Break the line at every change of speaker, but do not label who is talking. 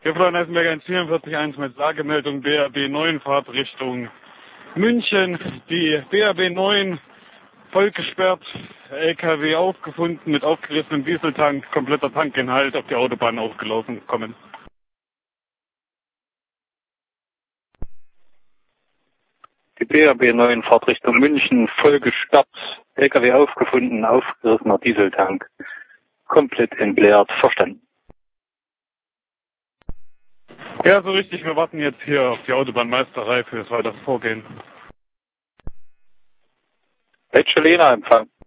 Hier von Eisenberg 144.1 mit Lagemeldung BRB 9 Fahrtrichtung München. Die BRB 9 voll gesperrt, LKW aufgefunden mit aufgerissenem Dieseltank, kompletter Tankinhalt auf die Autobahn aufgelaufen kommen.
Die BRB 9 Fahrtrichtung München voll gesperrt, LKW aufgefunden, aufgerissener Dieseltank, komplett entleert, verstanden.
Ja, so richtig, wir warten jetzt hier auf die Autobahnmeisterei für das weitere Vorgehen.
Lena Empfang.